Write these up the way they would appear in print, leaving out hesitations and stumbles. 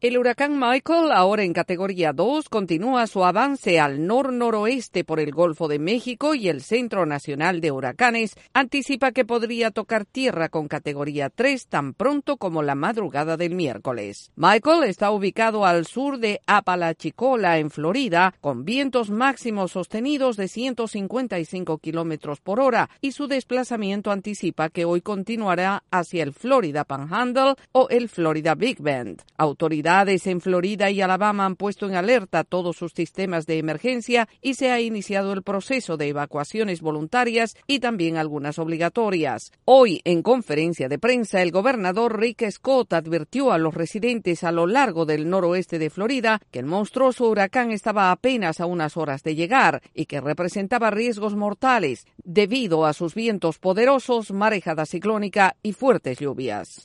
El huracán Michael, ahora en categoría 2, continúa su avance al nor-noroeste por el Golfo de México y el Centro Nacional de Huracanes anticipa que podría tocar tierra con categoría 3 tan pronto como la madrugada del miércoles. Michael está ubicado al sur de Apalachicola, en Florida, con vientos máximos sostenidos de 155 kilómetros por hora y su desplazamiento anticipa que hoy continuará hacia el Florida Panhandle o el Florida Big Bend. Autoridades en Florida y Alabama han puesto en alerta todos sus sistemas de emergencia y se ha iniciado el proceso de evacuaciones voluntarias y también algunas obligatorias. Hoy, en conferencia de prensa, el gobernador Rick Scott advirtió a los residentes a lo largo del noroeste de Florida que el monstruoso huracán estaba apenas a unas horas de llegar y que representaba riesgos mortales debido a sus vientos poderosos, marejada ciclónica y fuertes lluvias.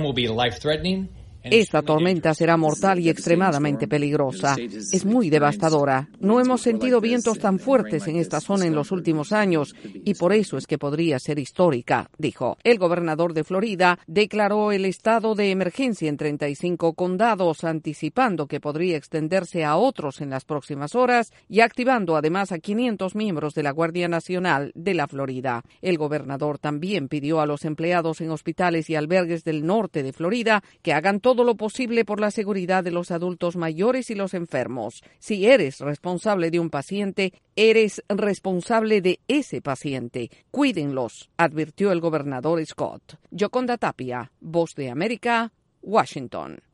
Esta tormenta será mortal y extremadamente peligrosa. Es muy devastadora. No hemos sentido vientos tan fuertes en esta zona en los últimos años y por eso es que podría ser histórica, dijo. El gobernador de Florida declaró el estado de emergencia en 35 condados, anticipando que podría extenderse a otros en las próximas horas y activando además a 500 miembros de la Guardia Nacional de la Florida. El gobernador también pidió a los empleados en hospitales y albergues del norte de Florida que hagan todo lo posible por la seguridad de los adultos mayores y los enfermos. Si eres responsable de un paciente, eres responsable de ese paciente. Cuídenlos, advirtió el gobernador Scott. Yoconda Tapia, Voz de América, Washington.